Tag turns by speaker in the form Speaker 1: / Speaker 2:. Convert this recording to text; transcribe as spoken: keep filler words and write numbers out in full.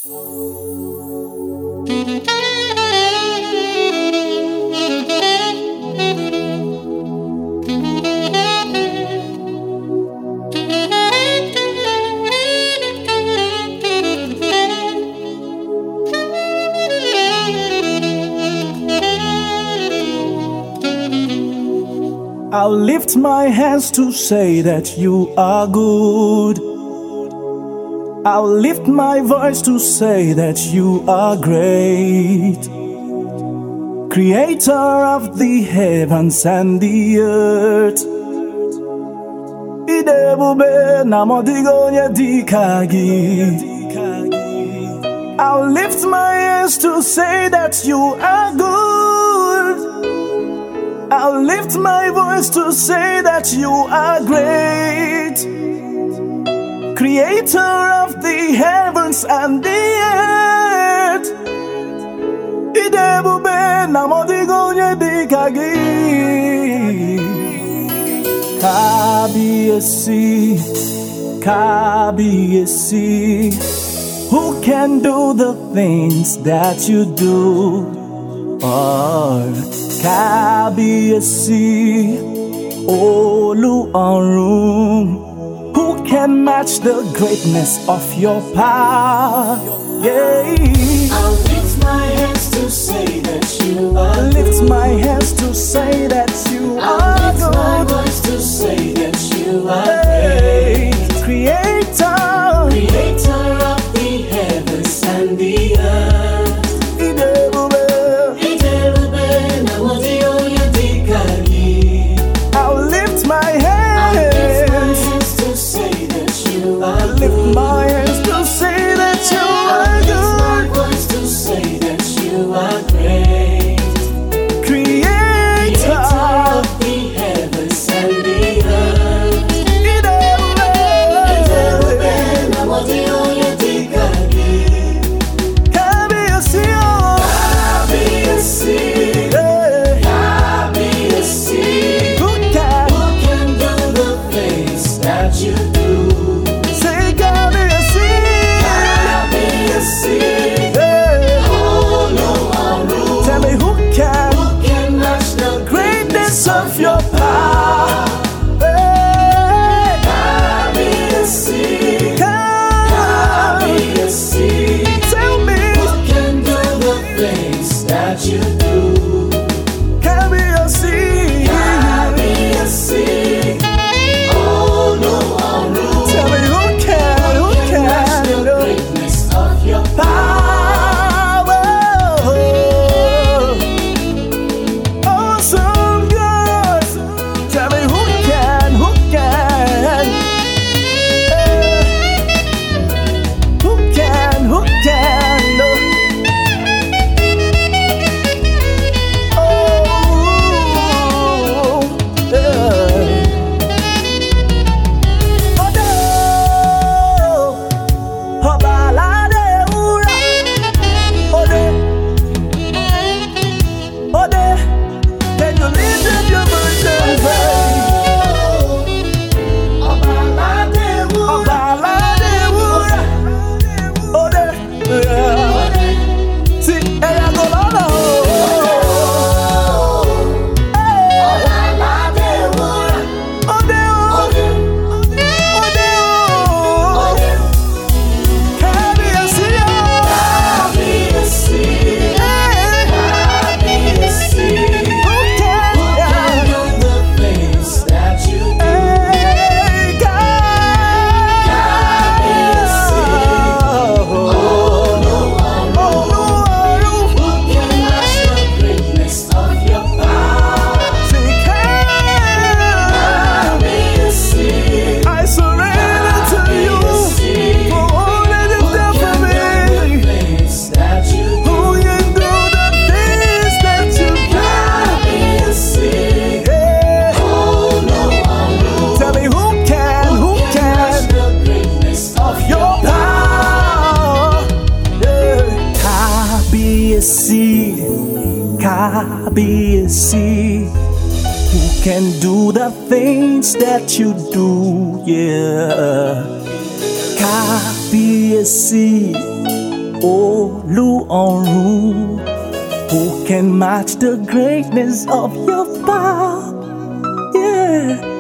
Speaker 1: I'll lift my hands to say that you are good. I'll lift my voice to say that you are great. Creator of the heavens and the earth. Idebube namodigo nyedikagi. I'll lift my hands to say that you are good. I'll lift my voice to say that you are great. Creator of the heavens and the earth. Idebube namodigo nyedikagi. Kabiyesi, Kabiyesi. Who can do the things that you do? Or Kabiyesi, Olu-Orun. Who can match the greatness of your power? Yeah.
Speaker 2: I'll lift my hands to say that you are
Speaker 1: I'll lift
Speaker 2: good.
Speaker 1: my hands to say that you
Speaker 2: I'll
Speaker 1: are
Speaker 2: lift
Speaker 1: good.
Speaker 2: my voice to say that you are
Speaker 1: Hey,
Speaker 2: great.
Speaker 1: Creator,
Speaker 2: Creator of the heavens and the earth.
Speaker 1: Idebube.
Speaker 2: Idebube namodigo nyedikagi.
Speaker 1: I'll lift my
Speaker 2: I'll lift my
Speaker 1: hands.
Speaker 2: hands to say that you are
Speaker 1: I'll lift
Speaker 2: good.
Speaker 1: my hands to say that you
Speaker 2: I'll
Speaker 1: are
Speaker 2: lift my
Speaker 1: good.
Speaker 2: voice to say that you are great. Creator
Speaker 1: Creator,
Speaker 2: of the heavens and the earth.
Speaker 1: Idebube.
Speaker 2: Idebube namodigo nyedikagi.
Speaker 1: Kabiyesi, oh.
Speaker 2: Kabiyesi,
Speaker 1: Hey,
Speaker 2: Kabiyesi.
Speaker 1: who can
Speaker 2: Who can do the things that you do?
Speaker 1: say Kabiyesi?
Speaker 2: Kabiyesi,
Speaker 1: Hey,
Speaker 2: Olu-Orun.
Speaker 1: tell me who can
Speaker 2: Who can match the
Speaker 1: greatness of your power? Hey,
Speaker 2: Kabiyesi,
Speaker 1: come,
Speaker 2: Kabiyesi.
Speaker 1: tell me
Speaker 2: Who can do the things that you do?
Speaker 1: Kabiyesi.
Speaker 2: Kabiyesi, Olu-Orun.
Speaker 1: Tell me who can, who
Speaker 2: Can match
Speaker 1: can
Speaker 2: the
Speaker 1: do
Speaker 2: greatness of your
Speaker 1: power? Awesome God. Tell me who can, who can, eh, who can, who can do? Oh, yeah. Odo, Obalade Ura. Ode, Ode, can you lift up your voice and say,
Speaker 2: Obalade Ura.
Speaker 1: Obalade Ura. Ode, yeah. See, eya go lọ́nà o. Hey,
Speaker 2: Obalade Ura.
Speaker 1: Ode o, Ode o. Kábíyèsí o.
Speaker 2: Kabiyesi,
Speaker 1: Hey,
Speaker 2: Kabiyesi.
Speaker 1: who can,
Speaker 2: Who can do the things that you do?
Speaker 1: hey,
Speaker 2: Kabiyesi, Olu-Orun.
Speaker 1: Olu-Orun.
Speaker 2: Who can match the greatness of your power?
Speaker 1: Say,
Speaker 2: Kabiyesi,
Speaker 1: I surrender to you for all that you've done
Speaker 2: who
Speaker 1: for
Speaker 2: can do
Speaker 1: me.
Speaker 2: the things that you do?
Speaker 1: Who can do the things that you do?
Speaker 2: Kabiyesi,
Speaker 1: Yeah.
Speaker 2: Olu-Orun.
Speaker 1: Tell me who can, who
Speaker 2: Can match
Speaker 1: can
Speaker 2: the greatness of
Speaker 1: your
Speaker 2: your
Speaker 1: power? Yeah. Kabiyesi, Kabiyesi. Who can do the things that you do? Yeah. Kabiyesi, Olúọ̀run, who can match the greatness of your power? Yeah.